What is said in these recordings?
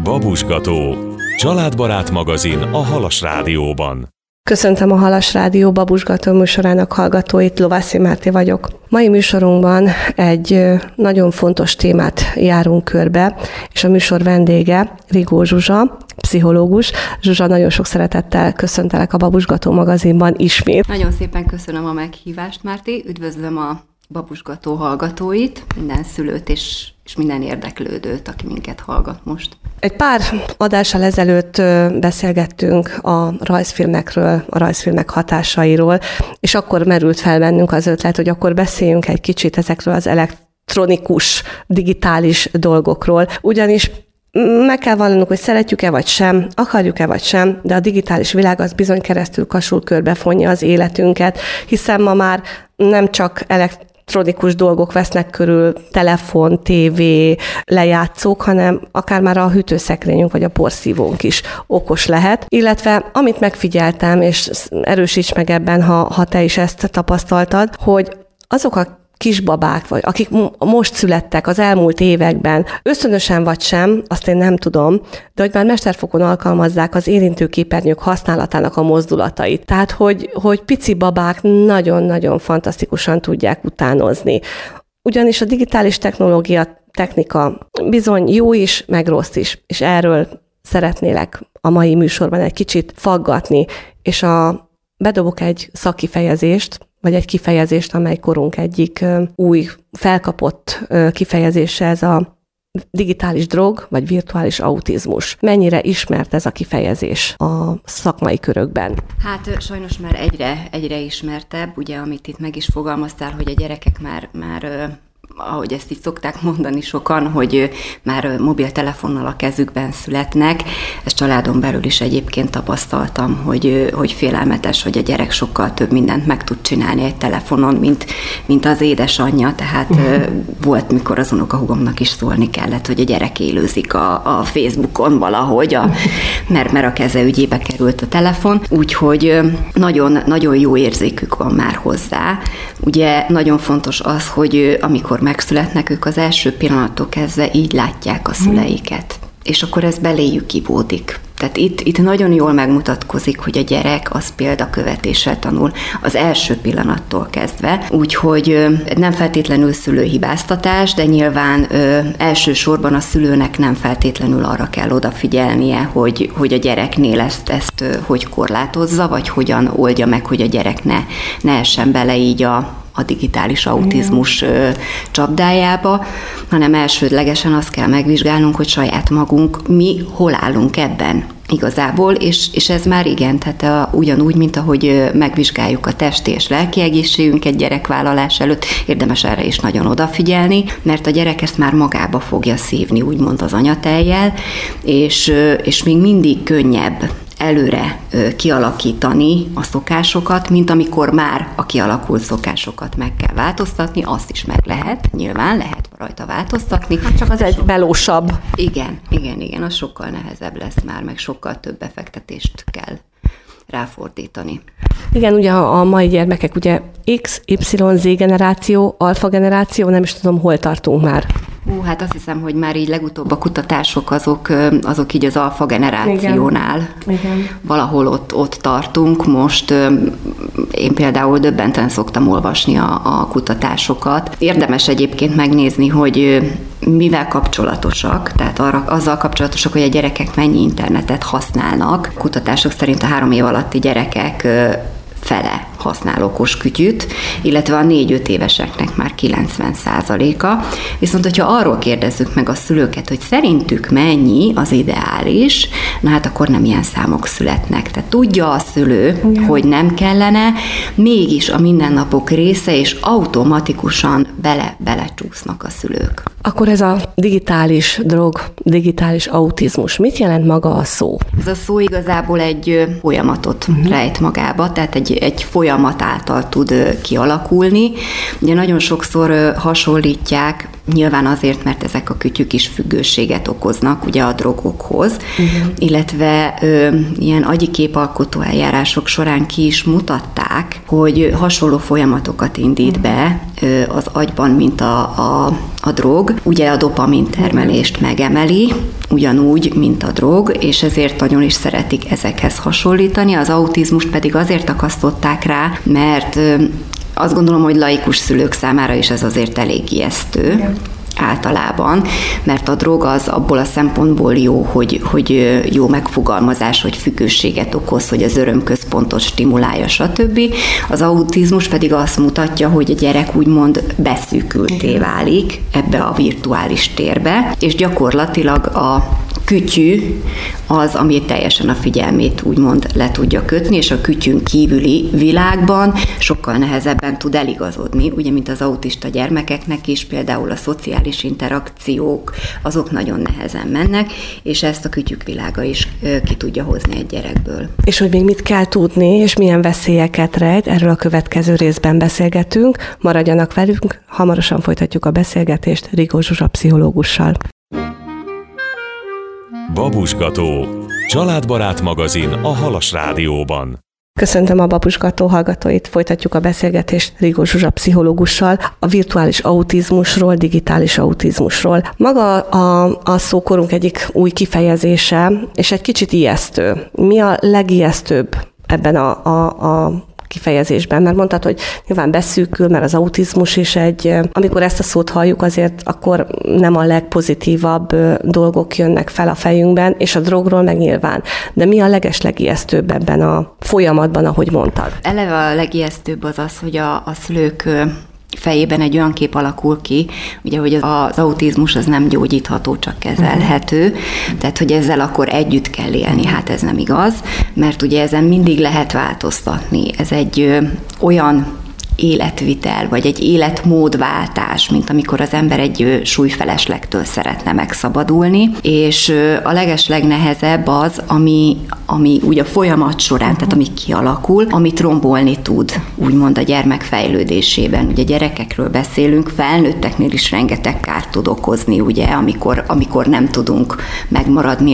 Babusgató. Családbarát magazin a Halas Rádióban. Köszöntöm a Halas Rádió Babusgató műsorának hallgatóit, Lovászi Márti vagyok. Mai műsorunkban egy nagyon fontos témát járunk körbe, és a műsor vendége Rigó Zsuzsa, pszichológus. Zsuzsa, nagyon sok szeretettel köszöntelek a Babusgató magazinban ismét. Nagyon szépen köszönöm a meghívást, Márti. Üdvözlöm a Babusgató hallgatóit, minden szülőt és minden érdeklődőt, aki minket hallgat most. Egy pár adással ezelőtt beszélgettünk a rajzfilmekről, a rajzfilmek hatásairól, és akkor merült fel bennünk az ötlet, hogy akkor beszéljünk egy kicsit ezekről az elektronikus, digitális dolgokról, ugyanis meg kell vallanunk, hogy szeretjük-e vagy sem, akarjuk-e vagy sem, de a digitális világ az bizony keresztül kasul körbefonja az életünket, hiszen ma már nem csak elektronikus dolgok vesznek körül, telefon, tévé, lejátszók, hanem akár már a hűtőszekrényünk vagy a porszívónk is okos lehet. Illetve amit megfigyeltem, és erősíts meg ebben, ha te is ezt tapasztaltad, hogy azok a kisbabák, vagy akik most születtek az elmúlt években, ösztönösen vagy sem, azt én nem tudom, de hogy már mesterfokon alkalmazzák az érintőképernyők használatának a mozdulatait. Tehát, hogy pici babák nagyon-nagyon fantasztikusan tudják utánozni. Ugyanis a digitális technika bizony jó is, meg rossz is, és erről szeretnélek a mai műsorban egy kicsit faggatni, és bedobok egy szakkifejezést, vagy egy kifejezést, amely korunk egyik új felkapott kifejezése, ez a digitális drog, vagy virtuális autizmus. Mennyire ismert ez a kifejezés a szakmai körökben? Hát sajnos már egyre ismertebb, ugye, amit itt meg is fogalmaztál, hogy a gyerekek már ahogy ezt így szokták mondani sokan, hogy már mobiltelefonnal a kezükben születnek. Ezt családon belül is egyébként tapasztaltam, hogy félelmetes, hogy a gyerek sokkal több mindent meg tud csinálni egy telefonon, mint az édesanyja. Tehát volt, mikor az unokahúgomnak is szólni kellett, hogy a gyerek élőzik a Facebookon valahogy, mert a keze ügyébe került a telefon. Úgyhogy nagyon, nagyon jó érzékük van már hozzá. Ugye nagyon fontos az, hogy amikor megszületnek, ők az első pillanattól kezdve így látják a szüleiket. És akkor ez beléjük ivódik. Tehát itt nagyon jól megmutatkozik, hogy a gyerek az példakövetéssel tanul az első pillanattól kezdve. Úgyhogy nem feltétlenül szülőhibáztatás, de nyilván elsősorban a szülőnek nem feltétlenül arra kell odafigyelnie, hogy a gyereknél ezt hogy korlátozza, vagy hogyan oldja meg, hogy a gyerek ne essen bele így a digitális autizmus csapdájába, hanem elsődlegesen azt kell megvizsgálnunk, hogy saját magunk mi hol állunk ebben igazából, és ez már igen, tehát ugyanúgy, mint ahogy megvizsgáljuk a testi és lelki egészségünket gyerekvállalás előtt, érdemes erre is nagyon odafigyelni, mert a gyerek ezt már magába fogja szívni, úgymond az anyatejjel, és még mindig könnyebb előre kialakítani a szokásokat, mint amikor már a kialakult szokásokat meg kell változtatni, azt is meg lehet, nyilván lehet rajta változtatni. Hát csak az egy melósabb. Igen, az sokkal nehezebb lesz már, meg sokkal több befektetést kell ráfordítani. Igen, ugye a mai gyermekek, ugye X, Y, Z generáció, alfa generáció, nem is tudom, hol tartunk már. Hát azt hiszem, hogy már így legutóbb a kutatások azok így az alfa generációnál. Igen. Valahol ott tartunk. Most én például döbbenten szoktam olvasni a kutatásokat. Érdemes egyébként megnézni, hogy mivel kapcsolatosak, tehát azzal kapcsolatosak, hogy a gyerekek mennyi internetet használnak. Kutatások szerint a 3 év alatti gyerekek fele használ okos kütyűt, illetve a 4-5 éveseknek már 90%-a. Viszont, hogyha arról kérdezzük meg a szülőket, hogy szerintük mennyi az ideális, na hát akkor nem ilyen számok születnek. Tehát tudja a szülő, hogy nem kellene, mégis a mindennapok része, és automatikusan belecsúsznak a szülők. Akkor ez a digitális drog, digitális autizmus, mit jelent maga a szó? Ez a szó igazából egy folyamatot rejt magába, tehát egy folyamat által tud kialakulni. Ugye nagyon sokszor hasonlítják, nyilván azért, mert ezek a kütyük is függőséget okoznak ugye a drogokhoz, illetve ilyen agyi képalkotó eljárások során ki is mutatták, hogy hasonló folyamatokat indít be az agyban, mint a a drog. Ugye a dopamin termelést megemeli, ugyanúgy, mint a drog, és ezért nagyon is szeretik ezekhez hasonlítani. Az autizmust pedig azért akasztották rá, mert azt gondolom, hogy laikus szülők számára is ez azért elég ijesztő. Igen. Általában, mert a drog az abból a szempontból jó, hogy jó megfogalmazás, hogy függőséget okoz, hogy az örömközpontot stimulálja, stb. Az autizmus pedig azt mutatja, hogy a gyerek úgymond beszűkülté válik ebbe a virtuális térbe, és gyakorlatilag a kütyű az, ami teljesen a figyelmét úgymond le tudja kötni, és a kütyűn kívüli világban sokkal nehezebben tud eligazodni, ugye, mint az autista gyermekeknek is, például a szociális interakciók, azok nagyon nehezen mennek, és ezt a kütyük világa is ki tudja hozni egy gyerekből. És hogy még mit kell tudni, és milyen veszélyeket rejt, erről a következő részben beszélgetünk. Maradjanak velünk, hamarosan folytatjuk a beszélgetést Rigó Zsuzsa pszichológussal. Babusgató, családbarát magazin a Halas Rádióban. Köszöntöm a Babusgató hallgatóit, folytatjuk a beszélgetést Rigó Zsuzsa pszichológussal a virtuális autizmusról, digitális autizmusról. Maga a szókorunk egyik új kifejezése, és egy kicsit ijesztő. Mi a legijesztőbb ebben a kifejezésben, mert mondtad, hogy nyilván beszűkül, mert az autizmus is amikor ezt a szót halljuk, azért akkor nem a legpozitívabb dolgok jönnek fel a fejünkben, és a drogról meg nyilván. De mi a legeslegijesztőbb ebben a folyamatban, ahogy mondtad? Eleve a legijesztőbb az, hogy a szülők fejében egy olyan kép alakul ki, ugye, hogy az autizmus az nem gyógyítható, csak kezelhető, tehát, hogy ezzel akkor együtt kell élni, hát ez nem igaz, mert ugye ezen mindig lehet változtatni. Ez egy olyan életvitel, vagy egy életmódváltás, mint amikor az ember egy súlyfeleslegtől szeretne megszabadulni, és a legeslegnehezebb az, ami ugye a folyamat során, tehát ami kialakul, amit rombolni tud, úgymond a gyermek fejlődésében. Ugye gyerekekről beszélünk, felnőtteknél is rengeteg kárt tud okozni, ugye, amikor nem tudunk megmaradni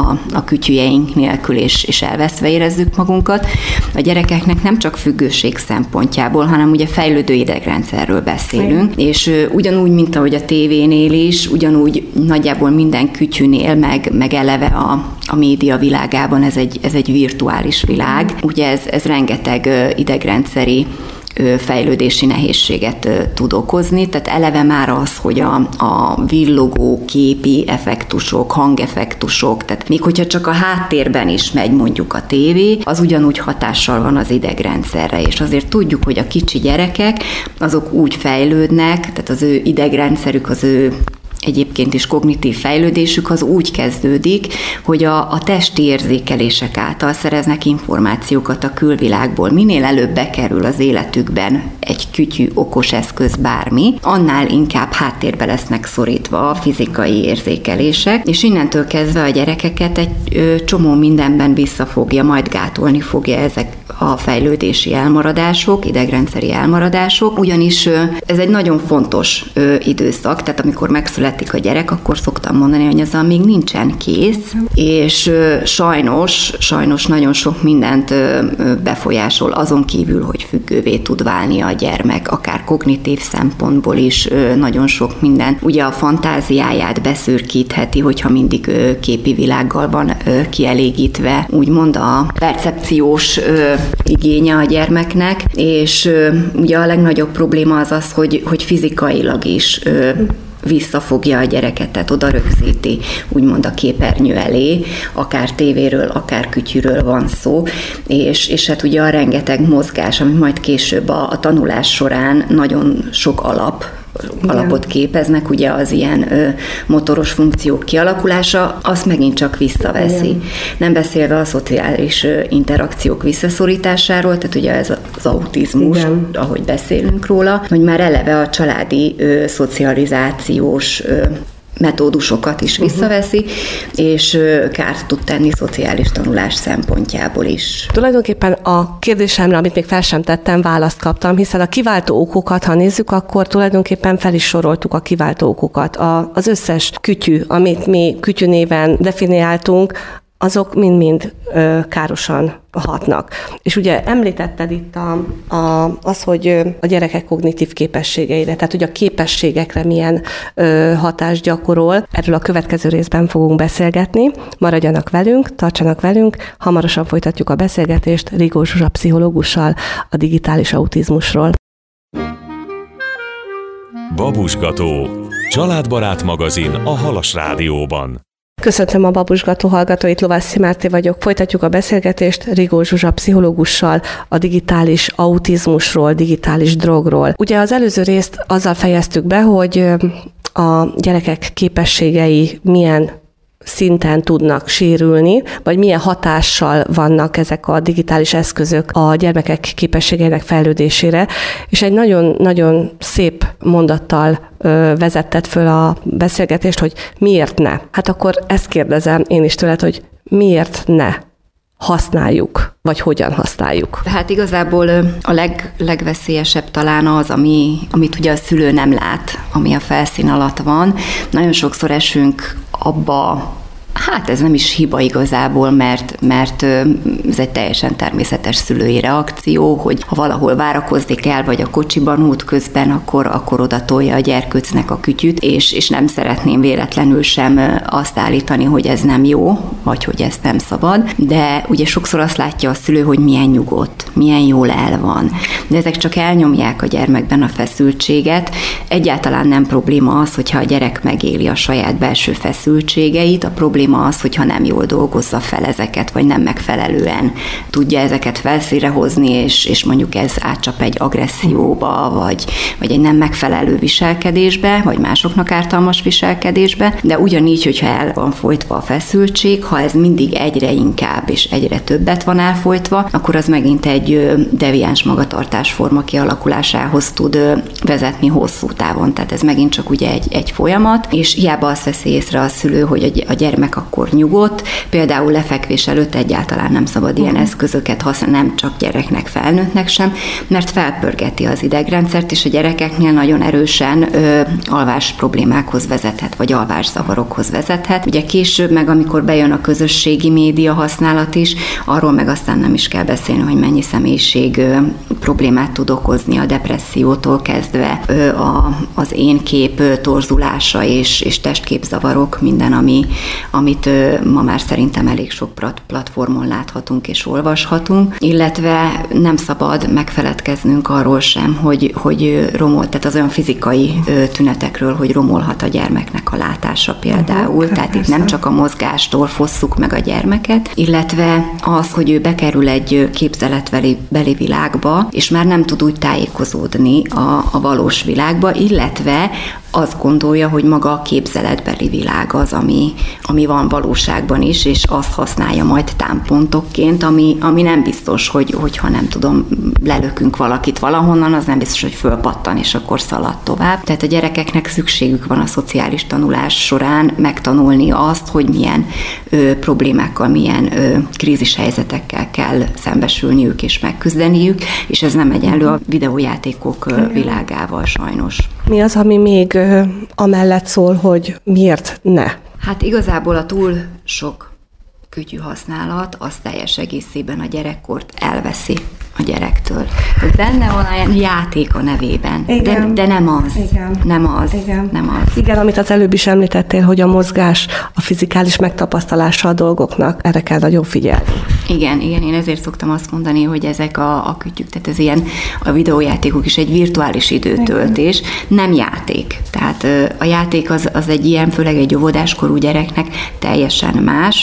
a kütyüjeink nélkül, és elveszve érezzük magunkat. A gyerekeknek nem csak függőség szempontjából, hanem ugye fejlődő idegrendszerről beszélünk, és ugyanúgy, mint ahogy a tévénél is, ugyanúgy nagyjából minden kütyűnél, meg eleve a média világában ez egy virtuális világ. Ugye ez rengeteg idegrendszeri fejlődési nehézséget tud okozni, tehát eleve már az, hogy a villogó képi effektusok, hangeffektusok, tehát még hogyha csak a háttérben is megy mondjuk a tévé, az ugyanúgy hatással van az idegrendszerre, és azért tudjuk, hogy a kicsi gyerekek azok úgy fejlődnek, tehát az ő idegrendszerük, az ő egyébként is kognitív fejlődésük az úgy kezdődik, hogy a testi érzékelések által szereznek információkat a külvilágból. Minél előbb bekerül az életükben egy kütyű, okos eszköz, bármi, annál inkább háttérbe lesznek szorítva a fizikai érzékelések, és innentől kezdve a gyerekeket egy csomó mindenben visszafogja, majd gátolni fogja ezek a fejlődési elmaradások, idegrendszeri elmaradások, ugyanis ez egy nagyon fontos időszak, tehát amikor megszületik a gyerek, akkor szoktam mondani, hogy azzal még nincsen kész, és sajnos nagyon sok mindent befolyásol, azon kívül, hogy függővé tud válni a gyermek, akár kognitív szempontból is nagyon sok minden. Ugye a fantáziáját beszürkítheti, hogyha mindig képi világgal van kielégítve, úgymond a percepciós igénye a gyermeknek, és ugye a legnagyobb probléma az, hogy fizikailag is visszafogja a gyereket, tehát oda rögzíti, úgymond a képernyő elé, akár tévéről, akár kütyűről van szó, és hát ugye a rengeteg mozgás, amit majd később a tanulás során nagyon sok alapot képeznek, ugye az ilyen motoros funkciók kialakulása, azt megint csak visszaveszi. Igen. Nem beszélve a szociális interakciók visszaszorításáról, tehát ugye ez az autizmus, igen, ahogy beszélünk róla, hogy már eleve a családi szocializációs metódusokat is visszaveszi, és kárt tud tenni szociális tanulás szempontjából is. Tulajdonképpen a kérdésemre, amit még fel sem tettem, választ kaptam, hiszen a kiváltó okokat, ha nézzük, akkor tulajdonképpen fel is soroltuk a kiváltó okokat. Az összes kütyű, amit mi kütyűnéven definiáltunk, azok mind-mind károsan hatnak. És ugye említetted itt az, hogy a gyerekek kognitív képességeire, tehát hogy a képességekre milyen hatást gyakorol. Erről a következő részben fogunk beszélgetni. Maradjanak velünk, tartsanak velünk, hamarosan folytatjuk a beszélgetést Rigó Zsuzsa pszichológussal a digitális autizmusról. Babusgató, családbarát magazin a Halas Rádióban. Köszöntöm a Babusgató hallgatóit, Lovassy Márti vagyok. Folytatjuk a beszélgetést Rigó Zsuzsa pszichológussal a digitális autizmusról, digitális drogról. Ugye az előző részt azzal fejeztük be, hogy a gyerekek képességei milyen szinten tudnak sérülni, vagy milyen hatással vannak ezek a digitális eszközök a gyermekek képességeinek fejlődésére, és egy nagyon-nagyon szép mondattal vezetted föl a beszélgetést, hogy miért ne? Hát akkor ezt kérdezem én is tőled, hogy miért ne használjuk, vagy hogyan használjuk? Hát igazából a legveszélyesebb talán az, amit ugye a szülő nem lát, ami a felszín alatt van. Nagyon sokszor esünk abba, hát ez nem is hiba igazából, mert ez egy teljesen természetes szülői reakció, hogy ha valahol várakozni kell, vagy a kocsiban útközben, akkor oda tolja a gyerkőcnek a kütyüt, és nem szeretném véletlenül sem azt állítani, hogy ez nem jó, vagy hogy ezt nem szabad, de ugye sokszor azt látja a szülő, hogy milyen nyugodt, milyen jól el van. De ezek csak elnyomják a gyermekben a feszültséget. Egyáltalán nem probléma az, hogyha a gyerek megéli a saját belső feszültségeit, a probléma az, hogyha nem jól dolgozza fel ezeket, vagy nem megfelelően tudja ezeket felszínre hozni, és mondjuk ez átcsap egy agresszióba, vagy egy nem megfelelő viselkedésbe, vagy másoknak ártalmas viselkedésbe, de ugyanígy, hogyha el van folytva a feszültség, ha ez mindig egyre inkább és egyre többet van elfolytva, akkor az megint egy deviáns magatartásforma kialakulásához tud vezetni hosszú távon. Tehát ez megint csak ugye egy folyamat, és hiába azt veszi észre a szülő, hogy a gyermek akkor nyugodt, például lefekvés előtt egyáltalán nem szabad ilyen eszközöket használni, nem csak gyereknek, felnőttnek sem, mert felpörgeti az idegrendszert, és a gyerekeknél nagyon erősen alvás problémákhoz vezethet, vagy alvászavarokhoz vezethet. Ugye később meg, amikor bejön a közösségi média használat is, arról meg aztán nem is kell beszélni, hogy mennyi személyiség problémát tud okozni, a depressziótól kezdve az énkép torzulása és testképzavarok, minden, amit ma már szerintem elég sok platformon láthatunk és olvashatunk, illetve nem szabad megfeledkeznünk arról sem, hogy romol, tehát az olyan fizikai tünetekről, hogy romolhat a gyermeknek a látása például, tehát itt nem csak a mozgástól fosszuk meg a gyermeket, illetve az, hogy ő bekerül egy képzeletbeli világba, és már nem tud úgy tájékozódni a valós világba, illetve azt gondolja, hogy maga a képzeletbeli világ az, ami van valóságban is, és azt használja majd támpontokként, ami nem biztos, hogyha nem tudom, lelökünk valakit valahonnan, az nem biztos, hogy fölpattan, és akkor szalad tovább. Tehát a gyerekeknek szükségük van a szociális tanulás során megtanulni azt, hogy milyen problémákkal, milyen krízishelyzetekkel kell szembesülniük és megküzdeniük, és ez nem egyenlő a videójátékok világával sajnos. Mi az, ami még amellett szól, hogy miért ne? Hát igazából a túl sok kütyű használat az teljes egészében a gyerekkort elveszi a gyerektől. Benne van olyan játék a nevében, de nem az. Igen. Nem az. Igen. Nem az. Igen, amit az előbb is említettél, hogy a mozgás, a fizikális megtapasztalása a dolgoknak, erre kell nagyon figyelni. Igen, én ezért szoktam azt mondani, hogy ezek a kütyük, tehát ez ilyen, a videójátékok is egy virtuális időtöltés, nem játék. Tehát a játék az egy ilyen, főleg egy óvodáskorú gyereknek teljesen más.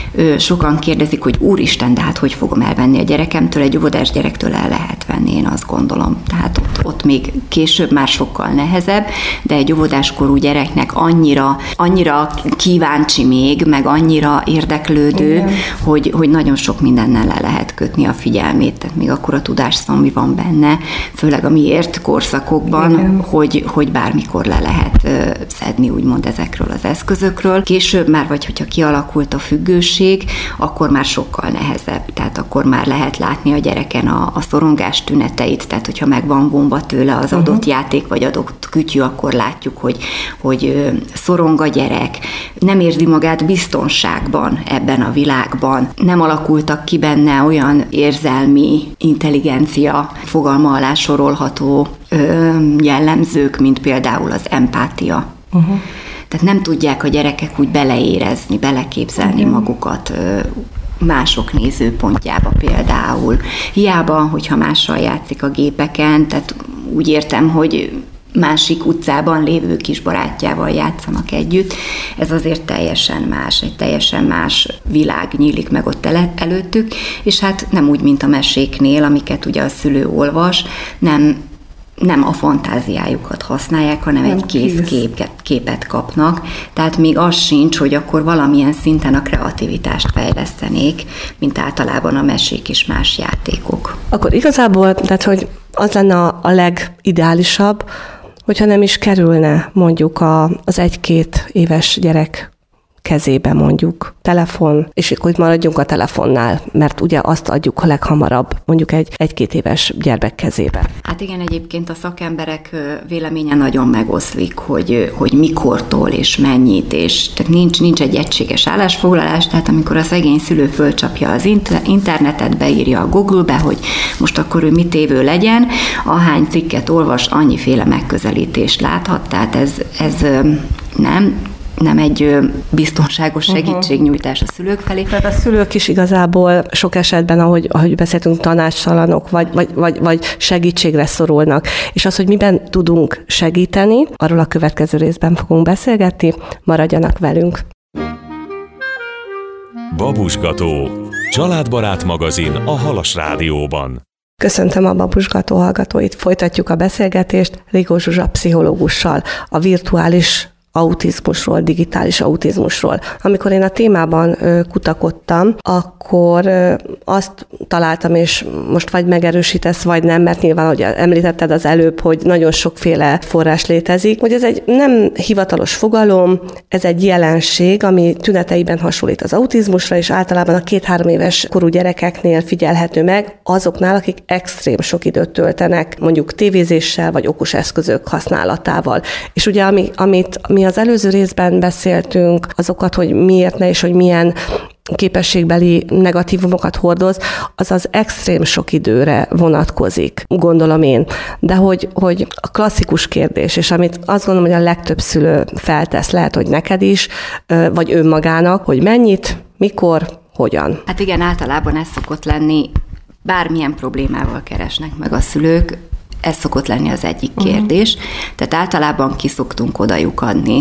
Sokan kérdezik, hogy úristen, de hát hogy fogom elvenni a gyerekemtől, egy óvodás gyerektől el lehet venni, én azt gondolom. Tehát ott még később már sokkal nehezebb, de egy óvodáskorú gyereknek annyira kíváncsi még, meg annyira érdeklődő, hogy nagyon sok sok mindennel le lehet kötni a figyelmét, tehát még akkor a tudásszomj van benne, főleg a mi ért korszakokban, hogy bármikor le lehet szedni úgymond ezekről az eszközökről. Később már, vagy hogyha kialakult a függőség, akkor már sokkal nehezebb, tehát akkor már lehet látni a gyereken a szorongás tüneteit, tehát hogyha meg van vonva tőle az adott játék, vagy adott kütyű, akkor látjuk, hogy szorong a gyerek, nem érzi magát biztonságban ebben a világban, nem alakultak ki benne olyan érzelmi intelligencia fogalma alá sorolható jellemzők, mint például az empátia. Tehát nem tudják a gyerekek úgy beleérezni, beleképzelni magukat mások nézőpontjába például. Hiába, hogyha mással játszik a gépeken, tehát úgy értem, hogy másik utcában lévő kis barátjával játszanak együtt, ez azért teljesen más, egy teljesen más világ nyílik meg ott előttük, és hát nem úgy, mint a meséknél, amiket ugye a szülő olvas, nem a fantáziájukat használják, hanem egy kész képet kapnak. Tehát még az sincs, hogy akkor valamilyen szinten a kreativitást fejlesztenék, mint általában a mesék és más játékok. Akkor igazából, tehát hogy az lenne a legideálisabb, hogyha nem is kerülne mondjuk az 1-2 éves gyerek kezébe mondjuk telefon, és akkor itt maradjunk a telefonnál, mert ugye azt adjuk a leghamarabb mondjuk egy 1-2 éves gyermek kezébe. Hát igen, egyébként a szakemberek véleménye nagyon megoszlik, hogy mikortól és mennyit, és tehát nincs egy egységes állásfoglalás, tehát amikor a szegény szülő fölcsapja az internetet, beírja a Google-be, hogy most akkor ő mit évő legyen, ahány cikket olvas, annyiféle megközelítést láthat, tehát ez nem egy biztonságos segítségnyújtás a szülők felé. Tehát a szülők is igazából sok esetben, ahogy beszéltünk, tanácstalanok, vagy segítségre szorulnak. És az, hogy miben tudunk segíteni, arról a következő részben fogunk beszélgetni, maradjanak velünk. Babusgató, családbarát magazin a Halas Rádióban. Köszöntöm a Babusgató hallgatóit, folytatjuk a beszélgetést Rigó Zsuzsa pszichológussal, a virtuális autizmusról, digitális autizmusról. Amikor én a témában kutakodtam, akkor azt találtam, és most vagy megerősítesz, vagy nem, mert nyilván, hogy említetted az előbb, hogy nagyon sokféle forrás létezik, hogy ez egy nem hivatalos fogalom, ez egy jelenség, ami tüneteiben hasonlít az autizmusra, és általában a 2-3 éves korú gyerekeknél figyelhető meg, azoknál, akik extrém sok időt töltenek, mondjuk tévézéssel, vagy okos eszközök használatával. És ugye, amit mi az előző részben beszéltünk, azokat, hogy miért ne, és hogy milyen képességbeli negatívumokat hordoz, az az extrém sok időre vonatkozik, gondolom én. De hogy a klasszikus kérdés, és amit azt gondolom, hogy a legtöbb szülő feltesz, lehet, hogy neked is, vagy önmagának, hogy mennyit, mikor, hogyan. Hát igen, általában ez szokott lenni, bármilyen problémával keresnek meg a szülők, ez szokott lenni az egyik kérdés. Tehát általában ki szoktunk oda lyukadni,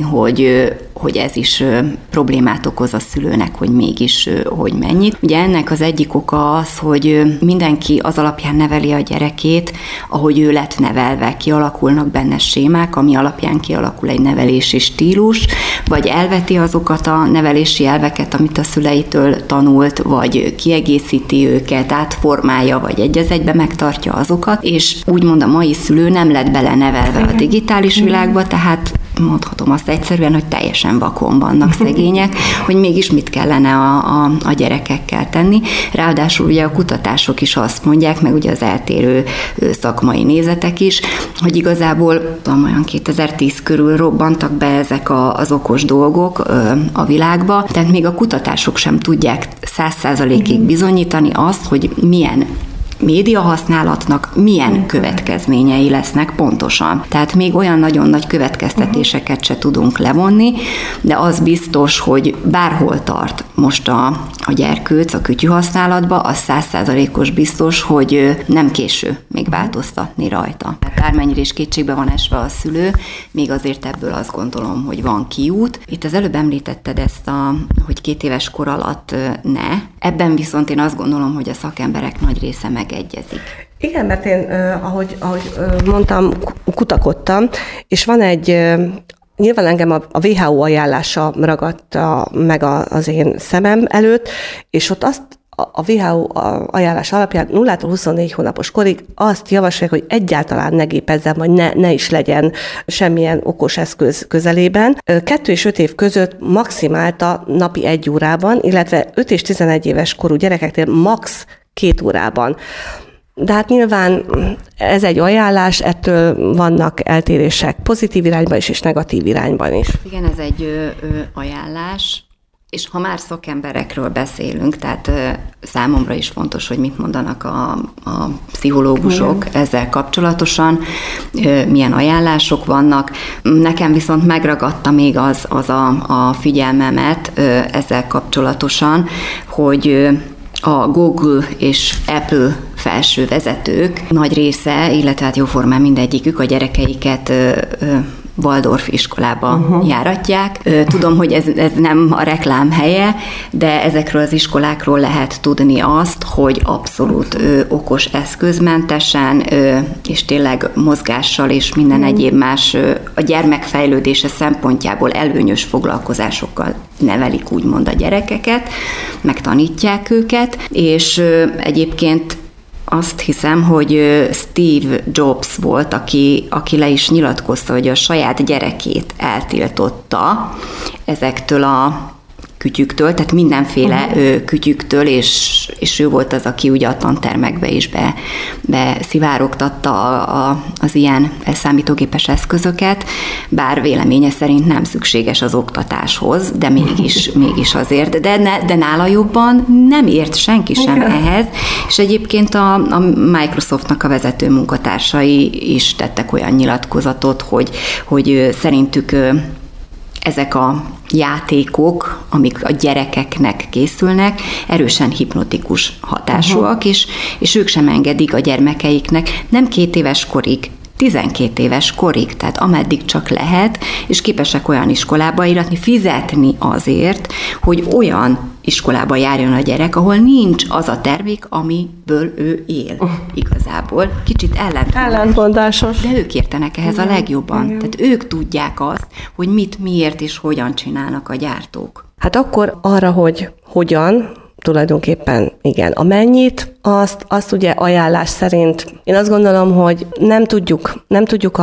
hogy ez is problémát okoz a szülőnek, hogy mégis hogy mennyit. Ugye ennek az egyik oka az, hogy mindenki az alapján neveli a gyerekét, ahogy ő lett nevelve, kialakulnak benne sémák, ami alapján kialakul egy nevelési stílus, vagy elveti azokat a nevelési elveket, amit a szüleitől tanult, vagy kiegészíti őket, átformálja, vagy egy az egybe megtartja azokat, és úgymond a mai szülő nem lett belenevelve a digitális világba, tehát mondhatom azt egyszerűen, hogy teljesen vakon vannak szegények, hogy mégis mit kellene a gyerekekkel tenni. Ráadásul ugye a kutatások is azt mondják, meg ugye az eltérő szakmai nézetek is, hogy igazából olyan 2010 körül robbantak be ezek az okos dolgok a világba, tehát még a kutatások sem tudják 100%-ig bizonyítani azt, hogy milyen média használatnak milyen következményei lesznek pontosan. Tehát még olyan nagyon nagy következtetéseket se tudunk levonni, de az biztos, hogy bárhol tart most a gyerkőc a kütyű használatba, az 100%-os biztos, hogy nem késő még változtatni rajta. Bármennyire is kétségbe van esve a szülő, még azért ebből azt gondolom, hogy van kiút. Itt az előbb említetted ezt, hogy 2 éves kor alatt ne. Ebben viszont én azt gondolom, hogy a szakemberek nagy része megegyezik. Igen, mert én, ahogy mondtam, kutakodtam, és van egy, nyilván engem a WHO ajánlása ragadta meg az én szemem előtt, és ott a WHO ajánlás alapján 0-24 hónapos korig azt javasolják, hogy egyáltalán ne gépezzen, vagy ne is legyen semmilyen okos eszköz közelében. 2 és 5 év között maximálta napi 1 órában, illetve 5 és 11 éves korú gyerekeknél max. 2 órában. De hát nyilván ez egy ajánlás, ettől vannak eltérések pozitív irányban is, és negatív irányban is. Igen, ez egy ajánlás, és ha már szakemberekről beszélünk, tehát számomra is fontos, hogy mit mondanak a pszichológusok ezzel kapcsolatosan, milyen ajánlások vannak. Nekem viszont megragadta még az a figyelmemet ezzel kapcsolatosan, hogy a Google és Apple felső vezetők nagy része, illetve hát jóformán mindegyikük a gyerekeiket Waldorf iskolába járatják. Tudom, hogy ez nem a reklám helye, de ezekről az iskolákról lehet tudni azt, hogy abszolút okos eszközmentesen, és tényleg mozgással és minden egyéb más a gyermek fejlődése szempontjából előnyös foglalkozásokkal nevelik úgymond a gyerekeket, megtanítják őket, és egyébként azt hiszem, hogy Steve Jobs volt, aki le is nyilatkozta, hogy a saját gyerekét eltiltotta ezektől a kütyüktől, tehát mindenféle kütyüktől, és ő volt az, aki ugye a tantermekbe is beszivárogtatta az ilyen számítógépes eszközöket, bár véleménye szerint nem szükséges az oktatáshoz, de mégis azért, de nála jobban nem ért senki sem ehhez, és egyébként a Microsoftnak a vezető munkatársai is tettek olyan nyilatkozatot, hogy szerintük ezek a játékok, amik a gyerekeknek készülnek, erősen hipnotikus hatásúak, és ők sem engedik a gyermekeiknek nem 2 éves korig, 12 éves korig, tehát ameddig csak lehet, és képesek olyan iskolába iratni, fizetni azért, hogy olyan iskolába járjon a gyerek, ahol nincs az a termék, amiből ő él igazából. Kicsit ellentmondásos. De ők értenek ehhez a legjobban. Tehát ők tudják azt, hogy mit, miért és hogyan csinálnak a gyártók. Hát akkor arra, hogy hogyan, tulajdonképpen igen. A mennyit, azt ugye ajánlás szerint, én azt gondolom, hogy nem tudjuk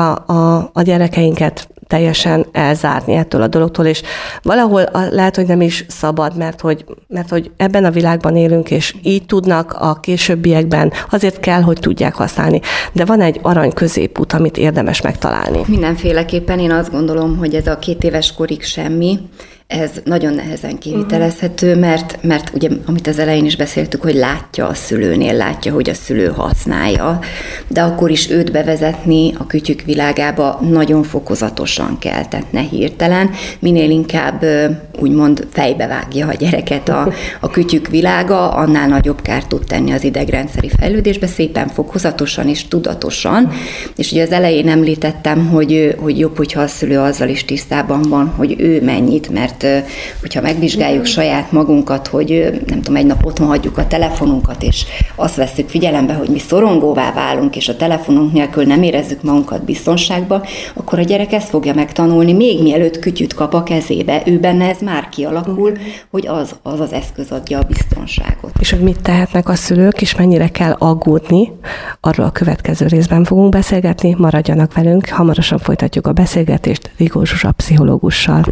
a gyerekeinket teljesen elzárni ettől a dologtól, és valahol lehet, hogy nem is szabad, mert hogy ebben a világban élünk, és így tudnak a későbbiekben, azért kell, hogy tudják használni. De van egy arany középút, amit érdemes megtalálni. Mindenféleképpen én azt gondolom, hogy ez a 2 éves korig semmi, ez nagyon nehezen kivitelezhető, mert ugye, amit az elején is beszéltük, hogy látja a szülőnél, látja, hogy a szülő használja, de akkor is őt bevezetni a kütyük világába nagyon fokozatosan kell, tehát ne hirtelen, minél inkább úgymond fejbevágja a gyereket a kütyük világa, annál nagyobb kárt tud tenni az idegrendszeri fejlődésbe, szépen fokozatosan és tudatosan, és ugye az elején említettem, hogy jobb, hogyha a szülő azzal is tisztában van, hogy ő mennyit, mert hogyha megvizsgáljuk saját magunkat, hogy nem tudom, egy nap otthon hagyjuk a telefonunkat, és azt vesszük figyelembe, hogy mi szorongóvá válunk, és a telefonunk nélkül nem érezzük magunkat biztonságba, akkor a gyerek ezt fogja megtanulni, még mielőtt kütyüt kap a kezébe, ő benne ez már kialakul, hogy az eszköz adja a biztonságot. És hogy mit tehetnek a szülők, és mennyire kell aggódni, arról a következő részben fogunk beszélgetni, maradjanak velünk, hamarosan folytatjuk a beszélgetést Rigó Zsuzsa pszichológussal.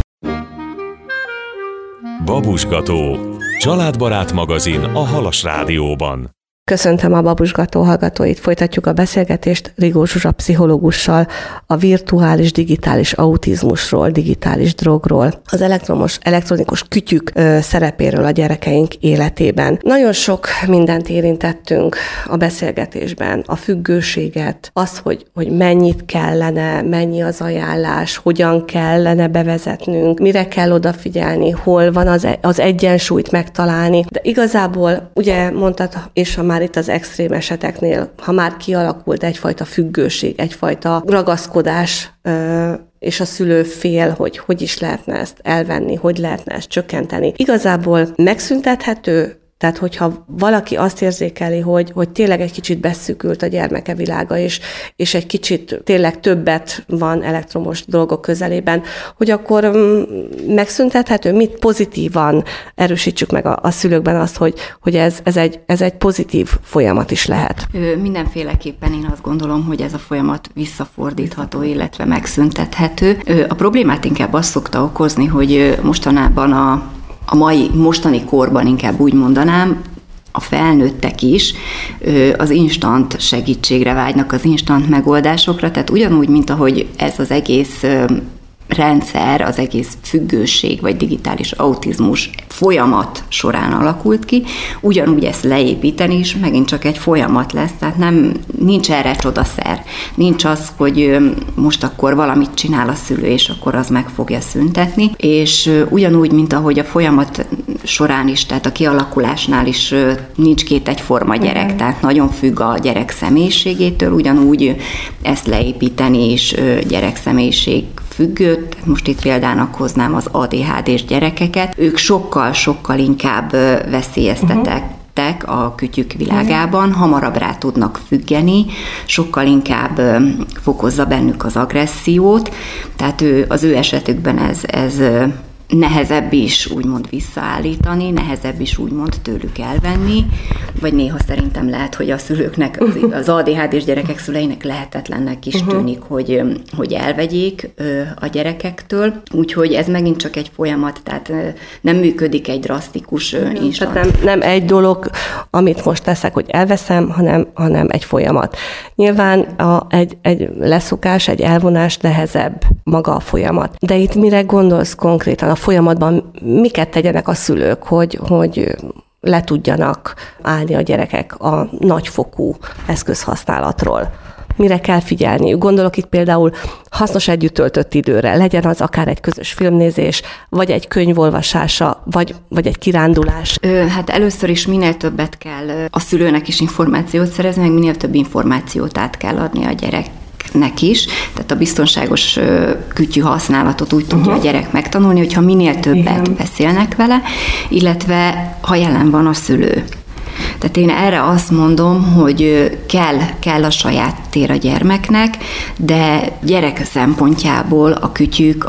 Babusgató, családbarát magazin a Halas Rádióban. Köszöntöm a Babusgató hallgatóit, folytatjuk a beszélgetést Rigó Zsuzsa pszichológussal a virtuális, digitális autizmusról, digitális drogról, az elektronikus kütyük szerepéről a gyerekeink életében. Nagyon sok mindent érintettünk a beszélgetésben, a függőséget, az, hogy mennyit kellene, mennyi az ajánlás, hogyan kellene bevezetnünk, mire kell odafigyelni, hol van az egyensúlyt megtalálni. De igazából, ugye mondtad, és ha már itt az extrém eseteknél, ha már kialakult egyfajta függőség, egyfajta ragaszkodás, és a szülő fél, hogy is lehetne ezt elvenni, hogy lehetne ezt csökkenteni. Igazából megszüntethető, Tehát, hogyha valaki azt érzékeli, hogy tényleg egy kicsit beszűkült a gyermeke világa, és egy kicsit tényleg többet van elektromos dolgok közelében, hogy akkor megszüntethető, mit pozitívan erősítsük meg a szülőkben azt, hogy ez egy pozitív folyamat is lehet. Mindenféleképpen én azt gondolom, hogy ez a folyamat visszafordítható, illetve megszüntethető. A problémát inkább azt szokta okozni, hogy mostanában a mostani korban inkább úgy mondanám, a felnőttek is az instant segítségre vágynak, az instant megoldásokra, tehát ugyanúgy, mint ahogy ez az egész rendszer, az egész függőség vagy digitális autizmus folyamat során alakult ki, ugyanúgy ezt leépíteni is megint csak egy folyamat lesz, tehát nincs erre csodaszer. Nincs az, hogy most akkor valamit csinál a szülő, és akkor az meg fogja szüntetni, és ugyanúgy, mint ahogy a folyamat során is, tehát a kialakulásnál is nincs két egyforma gyerek, tehát nagyon függ a gyerek személyiségétől, ugyanúgy ezt leépíteni is gyerek személyiség függőt, most itt példának hoznám az ADHD-s gyerekeket, ők sokkal inkább veszélyeztetettek a kütyük világában, hamarabb rá tudnak függeni, sokkal inkább fokozza bennük az agressziót, tehát az ő esetükben ez nehezebb is úgymond visszaállítani, nehezebb is úgymond tőlük elvenni, vagy néha szerintem lehet, hogy a szülőknek, az ADHD-s gyerekek szüleinek lehetetlennek is tűnik, hogy elvegyék a gyerekektől, úgyhogy ez megint csak egy folyamat, tehát nem működik egy drasztikus instant. Nem egy dolog, amit most teszek, hogy elveszem, hanem egy folyamat. Nyilván egy leszokás, egy elvonás nehezebb maga a folyamat. De itt mire gondolsz konkrétan? A folyamatban miket tegyenek a szülők, hogy le tudjanak állni a gyerekek a nagyfokú eszközhasználatról? Mire kell figyelniük? Gondolok itt például hasznos együtt töltött időre, legyen az akár egy közös filmnézés, vagy egy könyvolvasása, vagy egy kirándulás. Hát először is minél többet kell a szülőnek is információt szerezni, meg minél több információt át kell adni a gyereknek is, tehát a biztonságos kütyű használatot úgy tudja a gyerek megtanulni, hogyha minél többet beszélnek vele, illetve ha jelen van a szülő. Tehát én erre azt mondom, hogy kell a saját tér a gyermeknek, de gyerek szempontjából a kütyük,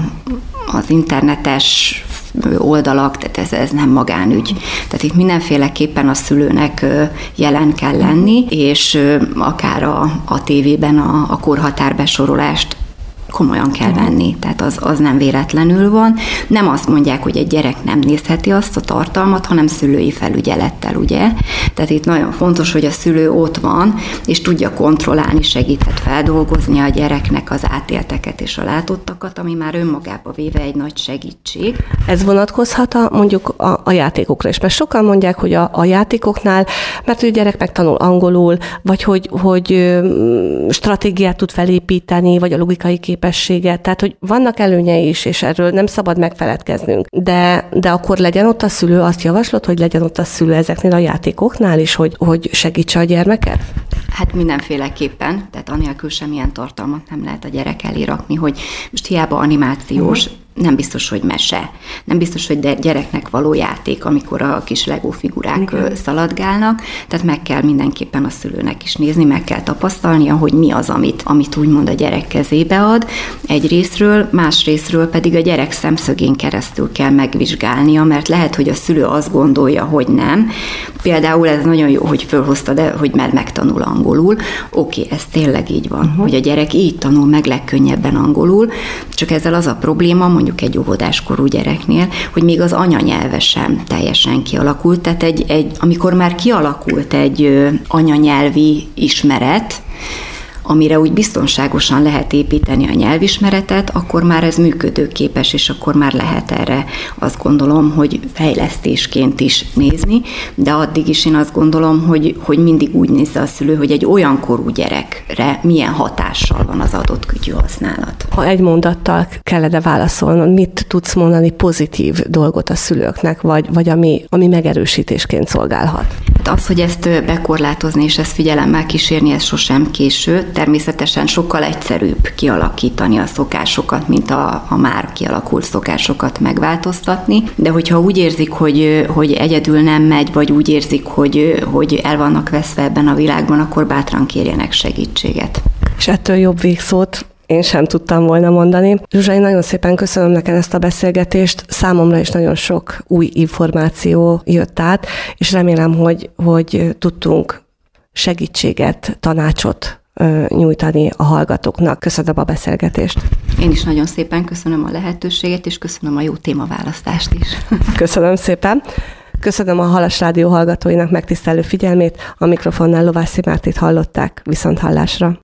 az internetes oldalak, tehát ez nem magánügy. Tehát itt mindenféleképpen a szülőnek jelen kell lenni, és akár a tévében a korhatárbesorolást komolyan kell venni, tehát az nem véletlenül van. Nem azt mondják, hogy egy gyerek nem nézheti azt a tartalmat, hanem szülői felügyelettel, ugye? Tehát itt nagyon fontos, hogy a szülő ott van, és tudja kontrollálni, segíthet feldolgozni a gyereknek az átélteket és a látottakat, ami már önmagába véve egy nagy segítség. Ez vonatkozhat mondjuk a játékokra is, mert sokan mondják, hogy a játékoknál, mert a gyerek megtanul angolul, vagy hogy stratégiát tud felépíteni, vagy a logikai képességet, tehát hogy vannak előnyei is, és erről nem szabad megfeledkeznünk. De akkor legyen ott a szülő, azt javaslod, hogy legyen ott a szülő ezeknél a játékoknál is, hogy segítse a gyermeket? Hát mindenféleképpen, tehát anélkül semmilyen tartalmat nem lehet a gyerek elé rakni, hogy most hiába animációs, nem biztos, hogy mese, nem biztos, hogy gyereknek való játék, amikor a kis Lego figurák szaladgálnak, tehát meg kell mindenképpen a szülőnek is nézni, meg kell tapasztalnia, hogy mi az, amit úgymond a gyerek kezébe ad egy részről, más részről pedig a gyerek szemszögén keresztül kell megvizsgálnia, mert lehet, hogy a szülő azt gondolja, hogy nem. Például ez nagyon jó, hogy fölhozta, de hogy már megtanul angolul. Oké, ez tényleg így van, hogy a gyerek így tanul meg legkönnyebben angolul, csak ezzel az a probléma, mondjuk egy óvodáskorú gyereknél, hogy még az anyanyelve sem teljesen kialakult. Tehát amikor már kialakult egy anyanyelvi ismeret, amire úgy biztonságosan lehet építeni a nyelvismeretet, akkor már ez működőképes, és akkor már lehet erre azt gondolom, hogy fejlesztésként is nézni, de addig is én azt gondolom, hogy mindig úgy nézze a szülő, hogy egy olyan korú gyerekre milyen hatással van az adott kütyű használat. Ha egy mondattal kellene válaszolnod, mit tudsz mondani pozitív dolgot a szülőknek, vagy ami megerősítésként szolgálhat? Az, hogy ezt bekorlátozni és ezt figyelemmel kísérni, ez sosem késő. Természetesen sokkal egyszerűbb kialakítani a szokásokat, mint a már kialakult szokásokat megváltoztatni. De hogyha úgy érzik, hogy egyedül nem megy, vagy úgy érzik, hogy el vannak veszve ebben a világban, akkor bátran kérjenek segítséget. És ettől jobb végszót én sem tudtam volna mondani. Zsuzsa, én nagyon szépen köszönöm neked ezt a beszélgetést. Számomra is nagyon sok új információ jött át, és remélem, hogy tudtunk segítséget, tanácsot nyújtani a hallgatóknak. Köszönöm a beszélgetést. Én is nagyon szépen köszönöm a lehetőséget, és köszönöm a jó témaválasztást is. Köszönöm szépen. Köszönöm a Halas Rádió hallgatóinak megtisztelő figyelmét. A mikrofonnál Lovász Mártit hallották. Viszonthallásra.